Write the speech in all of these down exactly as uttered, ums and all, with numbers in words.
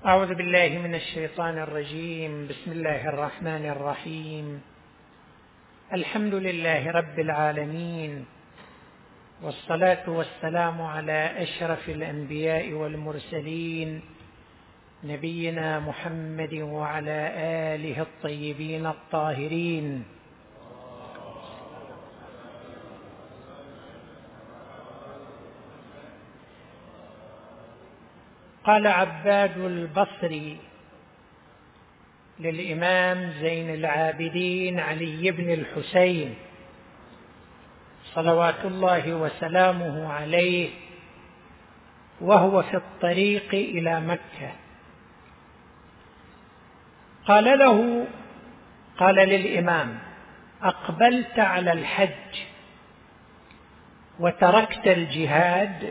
أعوذ بالله من الشيطان الرجيم. بسم الله الرحمن الرحيم. الحمد لله رب العالمين، والصلاة والسلام على أشرف الأنبياء والمرسلين، نبينا محمد وعلى آله الطيبين الطاهرين. قال عباد البصري للإمام زين العابدين علي بن الحسين صلوات الله وسلامه عليه وهو في الطريق إلى مكة، قال له قال للإمام: أقبلت على الحج وتركت الجهاد،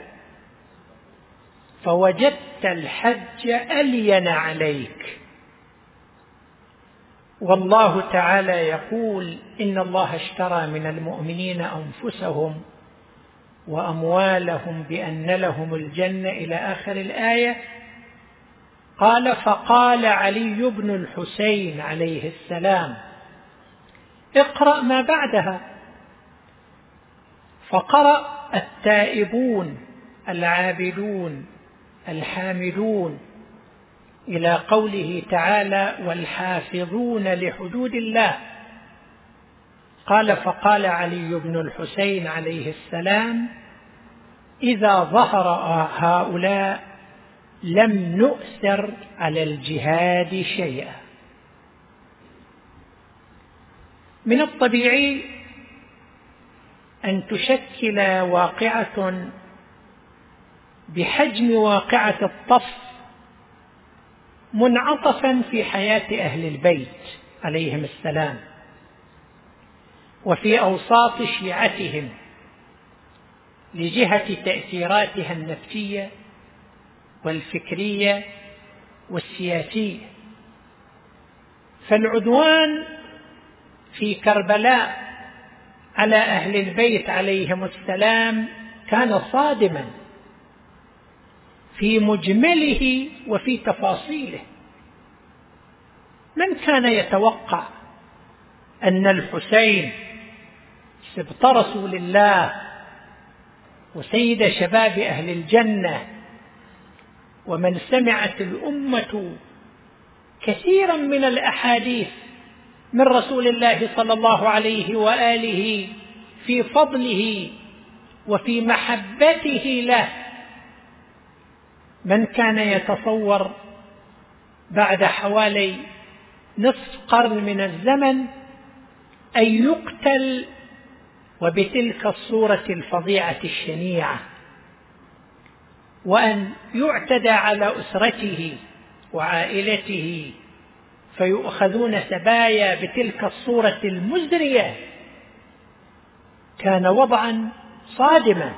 فوجدت الحج ألين عليك، والله تعالى يقول: إن الله اشترى من المؤمنين أنفسهم وأموالهم بأن لهم الجنة إلى آخر الآية. قال: فقال علي بن الحسين عليه السلام: اقرأ ما بعدها. فقرأ: التائبون العابدون الحامدون إلى قوله تعالى: والحافظون لحدود الله. قال: فقال علي بن الحسين عليه السلام: إذا ظهر هؤلاء لم نؤثر على الجهاد شيئا. من الطبيعي أن تشكل واقعة بحجم واقعة الطف منعطفا في حياة أهل البيت عليهم السلام وفي أوساط شيعتهم لجهة تأثيراتها النفسية والفكرية والسياسية. فالعدوان في كربلاء على أهل البيت عليهم السلام كان صادما في مجمله وفي تفاصيله. من كان يتوقع أن الحسين سبط رسول الله وسيد شباب أهل الجنة، ومن سمعت الأمة كثيرا من الأحاديث من رسول الله صلى الله عليه وآله في فضله وفي محبته له، من كان يتصور بعد حوالي نصف قرن من الزمن أن يقتل وبتلك الصورة الفظيعة الشنيعة، وأن يعتدى على أسرته وعائلته فيؤخذون سبايا بتلك الصورة المزرية؟ كان وضعا صادما.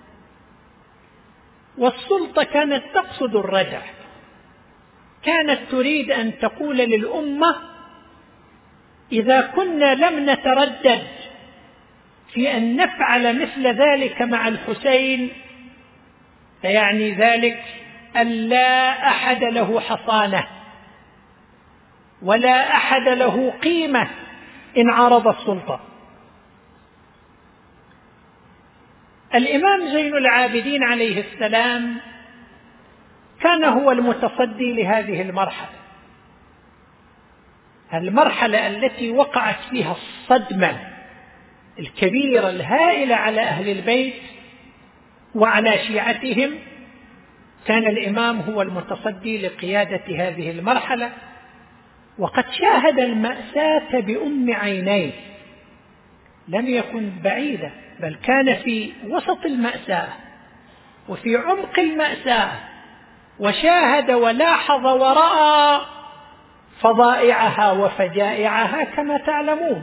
والسلطة كانت تقصد الردع، كانت تريد أن تقول للأمة: إذا كنا لم نتردد في أن نفعل مثل ذلك مع الحسين، فيعني ذلك أن لا أحد له حصانة ولا أحد له قيمة إن عارض السلطة. الإمام زين العابدين عليه السلام كان هو المتصدي لهذه المرحلة، المرحلة التي وقعت فيها الصدمة الكبيرة الهائلة على أهل البيت وعلى شيعتهم. كان الإمام هو المتصدي لقيادة هذه المرحلة، وقد شاهد المأساة بأم عينيه، لم يكن بعيدا، بل كان في وسط المأساة وفي عمق المأساة، وشاهد ولاحظ ورأى فظائعها وفجائعها كما تعلمون.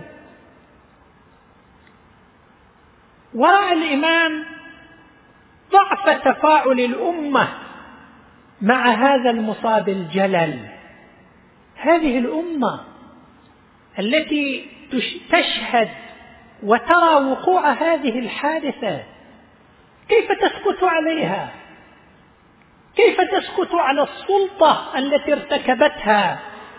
ورأى الإمام ضعف تفاعل الأمة مع هذا المصاب الجلل. هذه الأمة التي تشهد وترى وقوع هذه الحادثة كيف تسكت عليها؟ كيف تسكت على السلطة التي ارتكبتها؟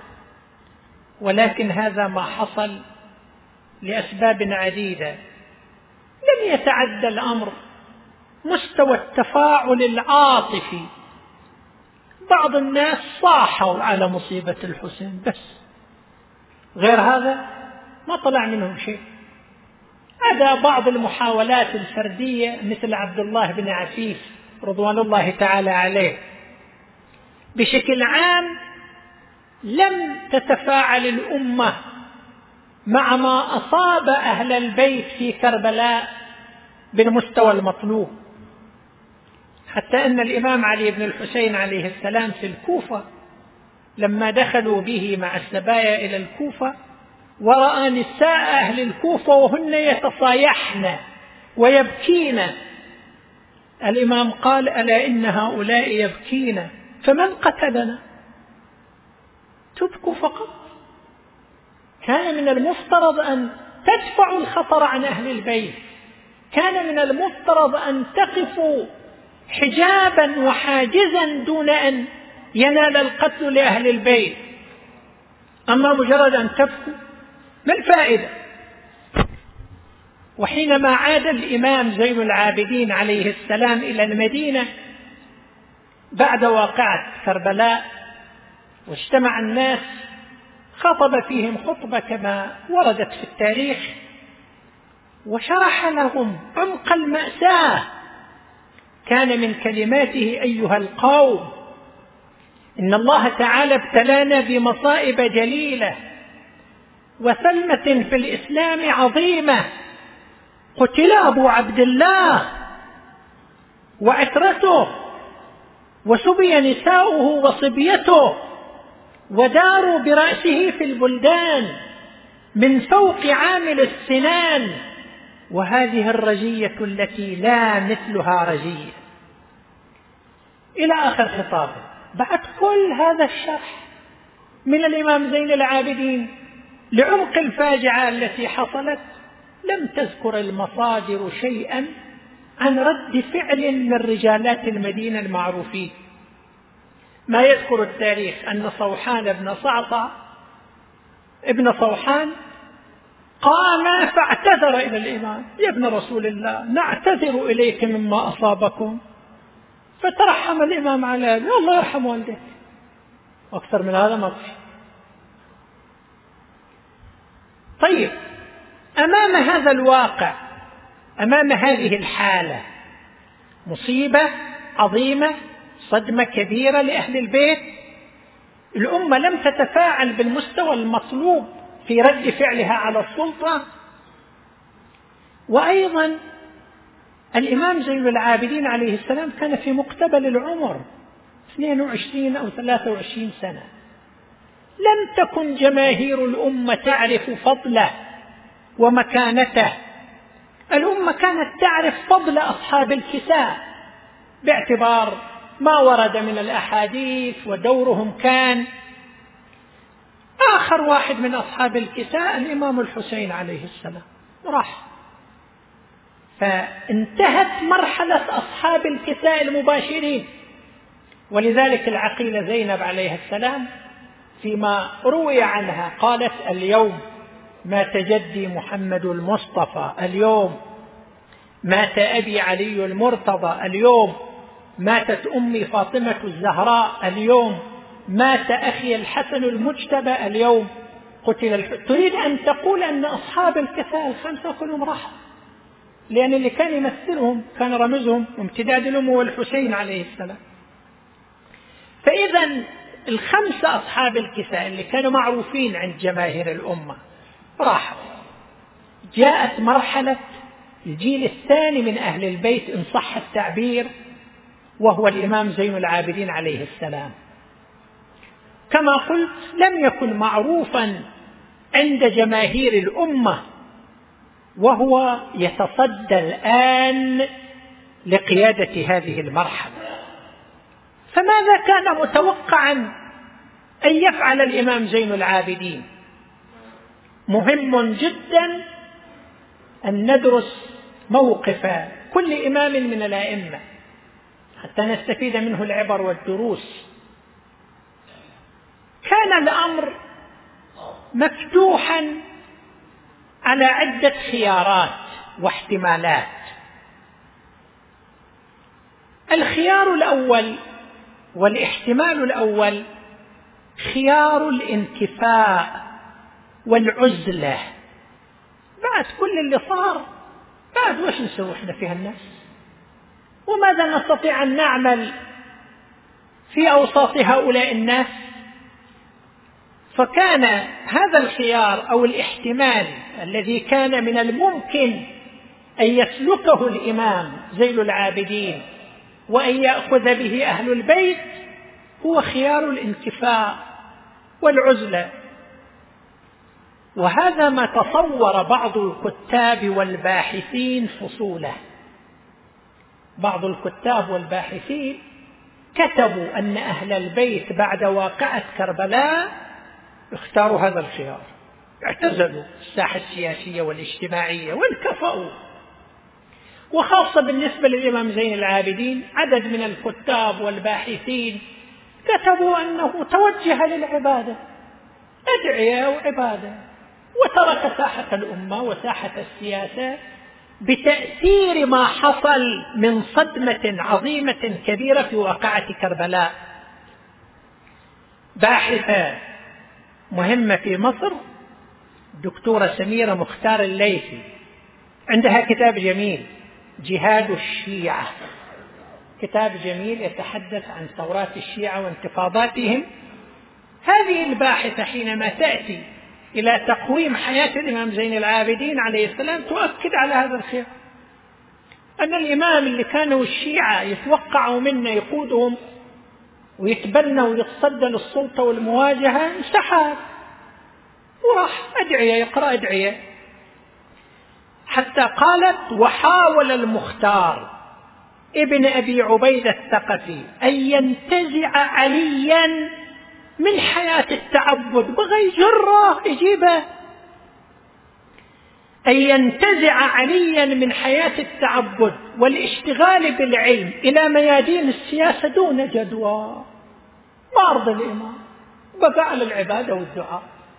ولكن هذا ما حصل لأسباب عديدة. لم يتعدى الأمر مستوى التفاعل العاطفي، بعض الناس صاحوا على مصيبة الحسين بس، غير هذا ما طلع منهم شيء. هذا بعض المحاولات الفردية مثل عبد الله بن عفيف رضوان الله تعالى عليه. بشكل عام لم تتفاعل الأمة مع ما أصاب أهل البيت في كربلاء بالمستوى المطلوب، حتى أن الإمام علي بن الحسين عليه السلام في الكوفة لما دخلوا به مع السبايا إلى الكوفة ورأى نساء أهل الكوفة وهن يتصايحن ويبكين، الإمام قال: ألا إن هؤلاء يبكين فمن قتلنا؟ تبكوا فقط. كان من المفترض أن تدفعوا الخطر عن أهل البيت، كان من المفترض أن تقفوا حجابا وحاجزا دون أن ينال القتل لأهل البيت. أما مجرد أن تبكوا ما الفائدة؟ وحينما عاد الإمام زين العابدين عليه السلام إلى المدينة بعد واقعة كربلاء واجتمع الناس، خطب فيهم خطبة كما وردت في التاريخ، وشرح لهم عمق المأساة. كان من كلماته: أيها القوم، إن الله تعالى ابتلانا بمصائب جليلة وثلمة في الإسلام عظيمة. قتل أبو عبد الله وعترته، وسبي نساؤه وصبيته، وداروا برأسه في البلدان من فوق عامل السنان، وهذه الرجية التي لا مثلها رجية، إلى آخر خطابه. بعد كل هذا الشرح من الإمام زين العابدين لعمق الفاجعة التي حصلت، لم تذكر المصادر شيئا عن رد فعل من رجالات المدينة المعروفين. ما يذكر التاريخ أن صوحان بن صعصع ابن صوحان قام فاعتذر إلى الإمام: يا ابن رسول الله، نعتذر إليك مما أصابكم. فترحم الإمام على أبي: الله يرحم والديك. أكثر من هذا ما في. طيب، أمام هذا الواقع، أمام هذه الحالة، مصيبة عظيمة، صدمة كبيرة لأهل البيت، الأمة لم تتفاعل بالمستوى المطلوب في رد فعلها على السلطة. وأيضا الإمام زين العابدين عليه السلام كان في مقتبل العمر، اثنين وعشرين أو ثلاثة وعشرين سنة. لم تكن جماهير الأمة تعرف فضله ومكانته. الأمة كانت تعرف فضل أصحاب الكساء باعتبار ما ورد من الأحاديث ودورهم كان. آخر واحد من أصحاب الكساء الإمام الحسين عليه السلام راح، فانتهت مرحلة أصحاب الكساء المباشرين. ولذلك العقيلة زينب عليه السلام فيما روي عنها قالت: اليوم مات جدي محمد المصطفى، اليوم مات أبي علي المرتضى، اليوم ماتت أمي فاطمة الزهراء، اليوم مات أخي الحسن المجتبى، اليوم قتل الح... تريد أن تقول أن أصحاب الكفاءة الخمسة كلهم راحوا، لأن اللي كان يمثلهم كان رمزهم امتداد الأم والحسين عليه السلام. فإذا الخمسة أصحاب الكفاءة اللي كانوا معروفين عند جماهير الأمة راحوا. جاءت مرحلة الجيل الثاني من أهل البيت إن صح التعبير، وهو الإمام زين العابدين عليه السلام. كما قلت لم يكن معروفا عند جماهير الأمة، وهو يتصدى الآن لقيادة هذه المرحلة. فماذا كان متوقعا أن يفعل الإمام زين العابدين؟ مهم جدا أن ندرس موقف كل إمام من الأئمة. حتى نستفيد منه العبر والدروس. كان الأمر مفتوحا على عدة خيارات واحتمالات. الخيار الأول والاحتمال الأول خيار الانكفاء والعزلة. بعد كل اللي صار، بعد وش نسوي احنا فيها الناس؟ وماذا نستطيع أن نعمل في أوساط هؤلاء الناس؟ فكان هذا الخيار أو الاحتمال الذي كان من الممكن أن يسلكه الإمام زين العابدين وأن يأخذ به أهل البيت هو خيار الانكفاء والعزلة. وهذا ما تصور بعض الكتاب والباحثين فصوله. بعض الكتاب والباحثين كتبوا أن أهل البيت بعد واقعة كربلاء اختاروا هذا الخيار، اعتزلوا الساحة السياسية والاجتماعية وانكفأوا. وخاصة بالنسبة للإمام زين العابدين عدد من الكتاب والباحثين كتبوا أنه توجه للعبادة، أدعية وعبادة، وترك ساحة الأمة وساحة السياسة بتأثير ما حصل من صدمة عظيمة كبيرة في واقعة كربلاء. باحثة مهمة في مصر دكتورة سميرة مختار الليثي عندها كتاب جميل جهاد الشيعة، كتاب جميل يتحدث عن ثورات الشيعة وانتفاضاتهم. هذه الباحثة حينما تأتي إلى تقويم حياة الإمام زين العابدين عليه السلام تؤكد على هذا الخيار، أن الإمام اللي كانوا الشيعة يتوقعوا منه يقودهم ويتبنى ويتصدى للسلطة والمواجهة انسحب وراح أدعية يقرأ أدعية، حتى قالت: وحاول المختار ابن أبي عبيدة الثقفي أن ينتزع عليا من حياة التعبد، بغى يجره يجيبه، أن ينتزع عليا من حياة التعبد والاشتغال بالعلم إلى ميادين السياسة دون جدوى. ما أرضى الإمام، بقى على العبادة والدعاء.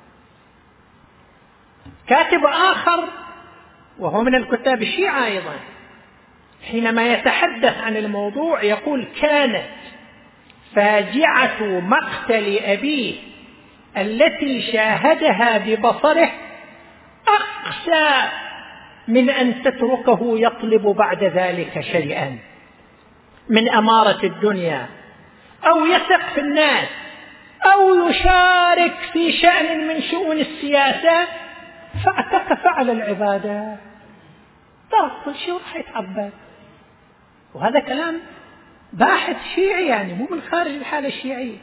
كاتب آخر وهو من الكتاب الشيعة أيضا حينما يتحدث عن الموضوع يقول: كانت فاجعة مقتل أبيه التي شاهدها ببصره أقسى من أن تتركه يطلب بعد ذلك شيئا من أمارة الدنيا أو يثق في الناس أو يشارك في شأن من شؤون السياسة، فاعتكف على العبادة، ترك كل شيء وراح يتعبد. وهذا كلام باحث شيعي، يعني مو من خارج الحالة الشيعية.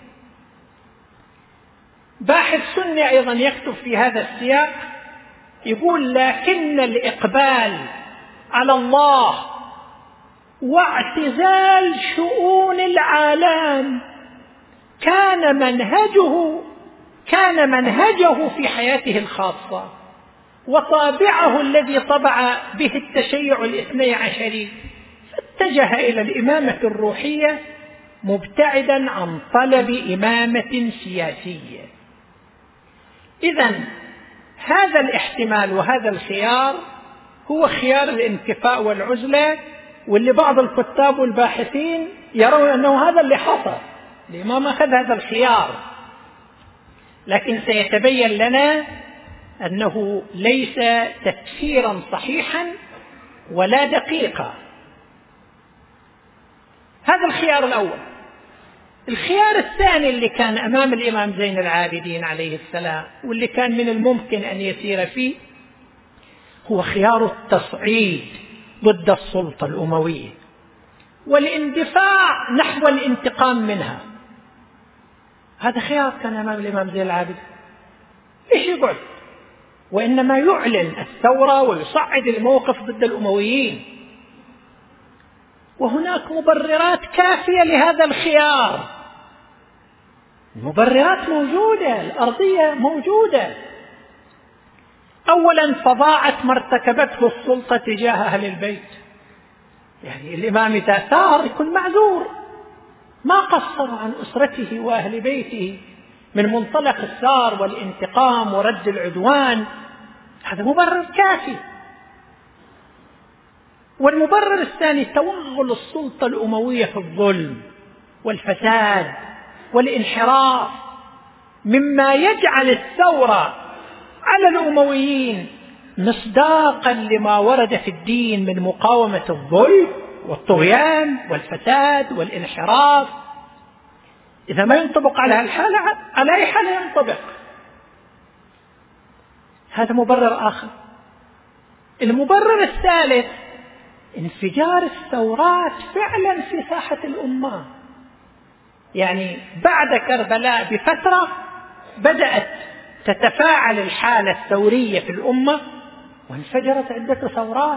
باحث سني أيضا يكتب في هذا السياق يقول: لكن الإقبال على الله واعتزال شؤون العالم كان منهجه كان منهجه في حياته الخاصة وطابعه الذي طبع به التشيع الاثني عشري، فاتجه إلى الإمامة الروحية مبتعدا عن طلب إمامة سياسية. إذن هذا الاحتمال وهذا الخيار هو خيار الانكفاء والعزلة، واللي بعض الكتاب والباحثين يرون أنه هذا اللي حصل، الإمام أخذ هذا الخيار. لكن سيتبين لنا أنه ليس تفسيرا صحيحا ولا دقيقا. هذا الخيار الأول. الخيار الثاني اللي كان أمام الإمام زين العابدين عليه السلام واللي كان من الممكن أن يسير فيه هو خيار التصعيد ضد السلطة الأموية والاندفاع نحو الانتقام منها. هذا خيار كان أمام الإمام زين العابدين. إيش يقعد؟ وإنما يعلن الثورة ويصعد الموقف ضد الأمويين. وهناك مبررات كافية لهذا الخيار، المبررات موجودة، الأرضية موجودة. أولا فضاعة ما ارتكبته السلطة تجاه أهل البيت، يعني الإمام إذا ثار يكون معذور، ما قصر عن أسرته وأهل بيته من منطلق الثار والانتقام ورد العدوان، هذا مبرر كافي. والمبرر الثاني توغل السلطة الأموية في الظلم والفساد والانحراف، مما يجعل الثورة على الأمويين مصداقا لما ورد في الدين من مقاومة الظلم والطغيان والفساد والانحراف. إذا ما ينطبق على الحالة، على أي حالة ينطبق؟ هذا مبرر آخر. المبرر الثالث انفجار الثورات فعلا في ساحة الأمة. يعني بعد كربلاء بفترة بدأت تتفاعل الحالة الثورية في الأمة وانفجرت عدة ثورات.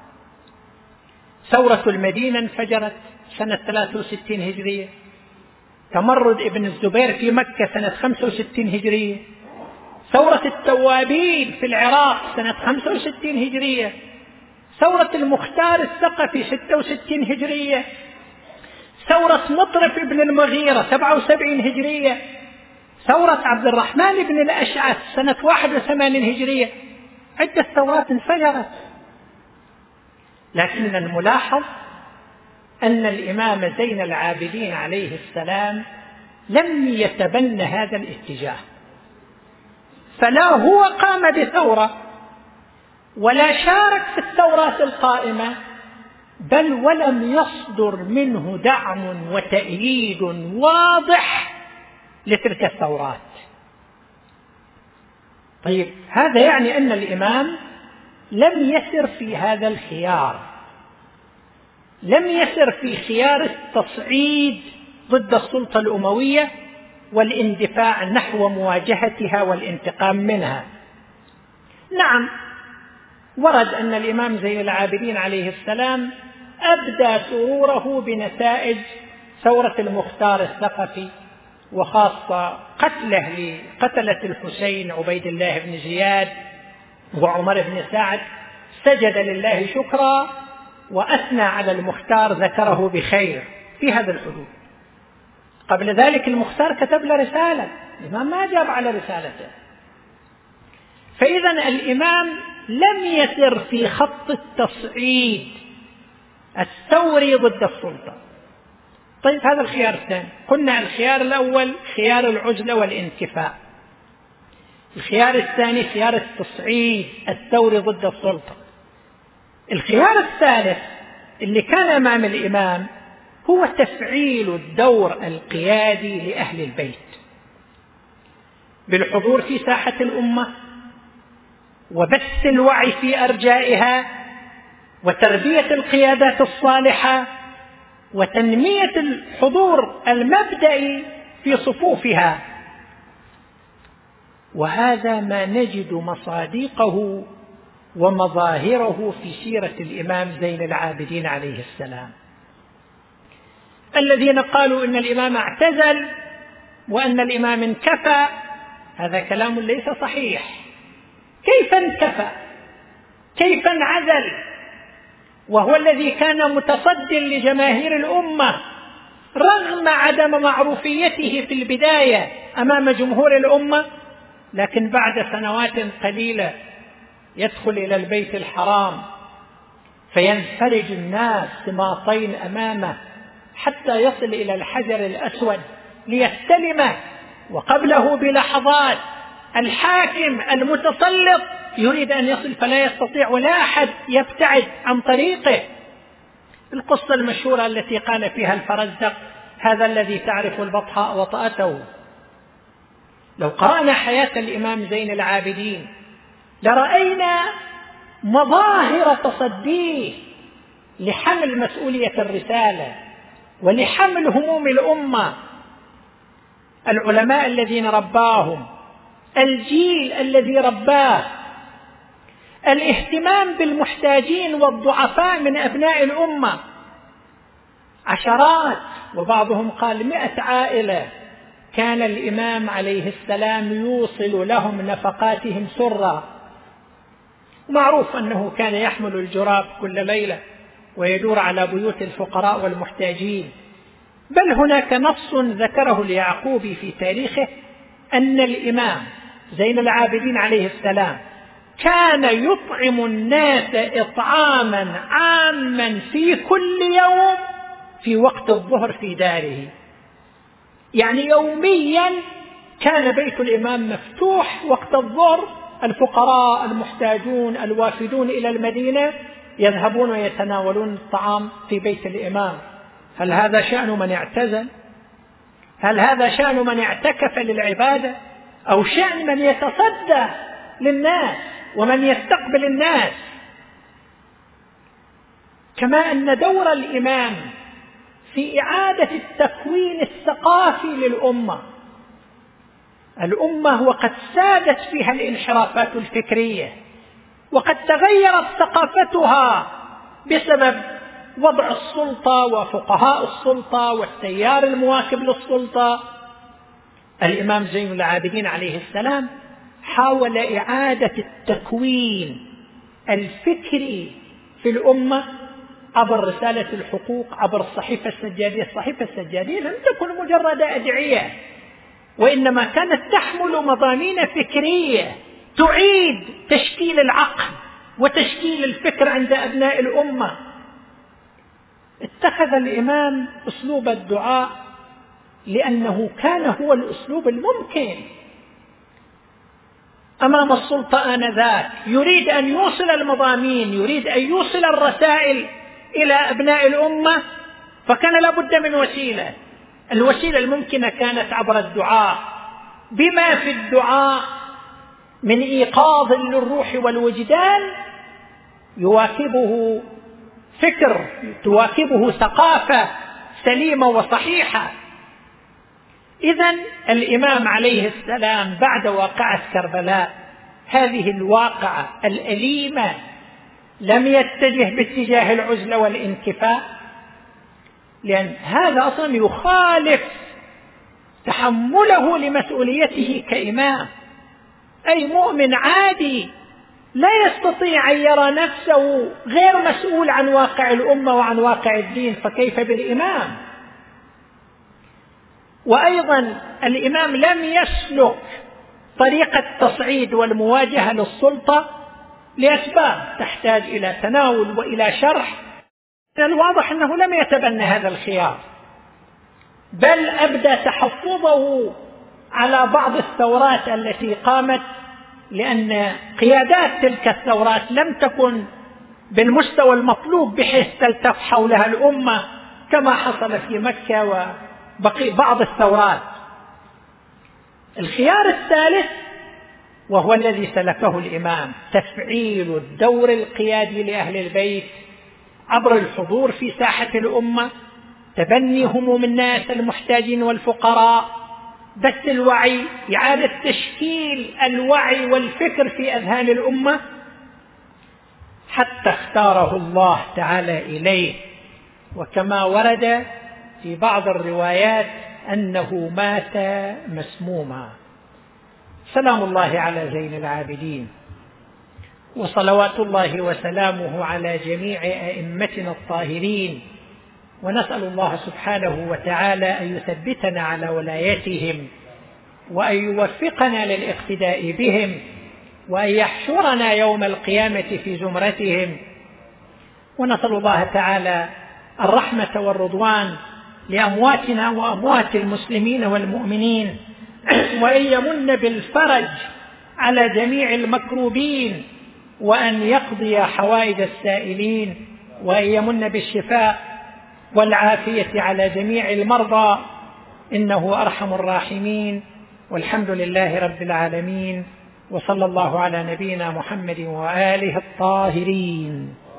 ثورة المدينة انفجرت سنة ثلاثة وستين هجرية، تمرد ابن الزبير في مكة سنة خمسة وستين هجرية، ثورة التوابين في العراق سنة خمسة وستين هجرية، ثورة المختار الثقفي ستة وستين هجرية، ثورة مطرف ابن المغيرة سبعة وسبعين هجرية، ثورة عبد الرحمن بن الأشعث سنة واحد وثمانين هجرية. عدة ثورات انفجرت. لكن الملاحظ أن الإمام زين العابدين عليه السلام لم يتبنى هذا الاتجاه، فلا هو قام بثورة ولا شارك في الثورات القائمة، بل ولم يصدر منه دعم وتأييد واضح لتلك الثورات. طيب، هذا يعني أن الإمام لم يسر في هذا الخيار، لم يسر في خيار التصعيد ضد السلطة الأموية والاندفاع نحو مواجهتها والانتقام منها. نعم، ورد أن الإمام زين العابدين عليه السلام أبدى سروره بنتائج ثورة المختار الثقفي، وخاصة قتله لقتلة الحسين عبيد الله بن زياد وعمر بن سعد، سجد لله شكرا وأثنى على المختار، ذكره بخير في هذا الحدود. قبل ذلك المختار كتب له رسالة، الإمام ما جاب على رسالته. فإذا الإمام لم يسر في خط التصعيد الثوري ضد السلطة. طيب، هذا الخيار الثاني. قلنا الخيار الأول خيار العزلة والانتفاء، الخيار الثاني خيار التصعيد الثوري ضد السلطة. الخيار الثالث اللي كان أمام الإمام هو تفعيل الدور القيادي لأهل البيت بالحضور في ساحة الأمة وبث الوعي في أرجائها وتربية القيادات الصالحة وتنمية الحضور المبدئي في صفوفها. وهذا ما نجد مصادقه ومظاهره في سيرة الإمام زين العابدين عليه السلام. الذين قالوا إن الإمام اعتزل وأن الإمام انكفى، هذا كلام ليس صحيح. كيف انكفى؟ كيف انعزل وهو الذي كان متصدٍ لجماهير الأمة رغم عدم معروفيته في البداية أمام جمهور الأمة؟ لكن بعد سنوات قليلة يدخل إلى البيت الحرام فينفرج الناس سماطين أمامه حتى يصل إلى الحجر الأسود ليستلمه، وقبله بلحظات الحاكم المتسلط يريد أن يصل فلا يستطيع ولا أحد يبتعد عن طريقه. القصة المشهورة التي قال فيها الفرزدق: هذا الذي تعرف البطحاء وطأته. لو قرأنا حياة الإمام زين العابدين لرأينا مظاهر تصديه لحمل مسؤولية الرسالة ولحمل هموم الأمة. العلماء الذين رباهم، الجيل الذي رباه، الاهتمام بالمحتاجين والضعفاء من أبناء الأمة، عشرات وبعضهم قال مئة عائلة كان الإمام عليه السلام يوصل لهم نفقاتهم سرا. معروف أنه كان يحمل الجراب كل ليلة ويدور على بيوت الفقراء والمحتاجين. بل هناك نص ذكره اليعقوبي في تاريخه أن الإمام زين العابدين عليه السلام كان يطعم الناس إطعاما عاما في كل يوم في وقت الظهر في داره. يعني يوميا كان بيت الإمام مفتوح وقت الظهر، الفقراء المحتاجون الوافدون إلى المدينة يذهبون ويتناولون الطعام في بيت الإمام. هل هذا شأن من اعتزل؟ هل هذا شأن من اعتكف للعبادة؟ أو شأن من يتصدى للناس ومن يستقبل الناس؟ كما أن دور الإمام في إعادة التكوين الثقافي للأمة. الأمة وقد سادت فيها الانحرافات الفكرية، وقد تغيرت ثقافتها بسبب وضع السلطة وفقهاء السلطة والتيار المواكب للسلطة. الإمام زين العابدين عليه السلام حاول إعادة التكوين الفكري في الأمة عبر رسالة الحقوق، عبر الصحيفة السجادية. الصحيفة السجادية لم تكن مجرد أدعية، وإنما كانت تحمل مضامين فكرية تعيد تشكيل العقل وتشكيل الفكر عند أبناء الأمة. اتخذ الإمام أسلوب الدعاء لأنه كان هو الأسلوب الممكن أمام السلطة آنذاك. يريد أن يوصل المضامين، يريد أن يوصل الرسائل إلى أبناء الأمة، فكان لابد من وسيلة. الوسيلة الممكنة كانت عبر الدعاء، بما في الدعاء من إيقاظ للروح والوجدان يواكبه فكر، تواكبه ثقافة سليمة وصحيحة. إذن الإمام عليه السلام بعد واقعة كربلاء، هذه الواقعة الأليمة، لم يتجه باتجاه العزلة والانكفاء، لأن هذا أصلا يخالف تحمله لمسؤوليته كإمام. أي مؤمن عادي لا يستطيع أن يرى نفسه غير مسؤول عن واقع الأمة وعن واقع الدين، فكيف بالإمام؟ وأيضا الإمام لم يسلك طريق التصعيد والمواجهة للسلطة لأسباب تحتاج إلى تناول وإلى شرح. من الواضح أنه لم يتبنى هذا الخيار، بل أبدى تحفظه على بعض الثورات التي قامت، لأن قيادات تلك الثورات لم تكن بالمستوى المطلوب بحيث تلتف حولها الأمة كما حصل في مكة وبقي بعض الثورات. الخيار الثالث وهو الذي سلكه الإمام، تفعيل الدور القيادي لأهل البيت عبر الحضور في ساحة الأمة، تبني هموم الناس المحتاجين والفقراء، بث الوعي، إعادة تشكيل الوعي والفكر في أذهان الأمة، حتى اختاره الله تعالى إليه. وكما ورد في بعض الروايات أنه مات مسموما. سلام الله على زين العابدين، وصلوات الله وسلامه على جميع أئمتنا الطاهرين، ونسأل الله سبحانه وتعالى أن يثبتنا على ولايتهم، وأن يوفقنا للاقتداء بهم، وأن يحشرنا يوم القيامة في زمرتهم. ونسأل الله تعالى الرحمة والرضوان لأمواتنا وأموات المسلمين والمؤمنين، وأن يمن بالفرج على جميع المكروبين، وأن يقضي حوائج السائلين، وأن يمن بالشفاء والعافية على جميع المرضى، إنه أرحم الراحمين. والحمد لله رب العالمين، وصلى الله على نبينا محمد وآله الطاهرين.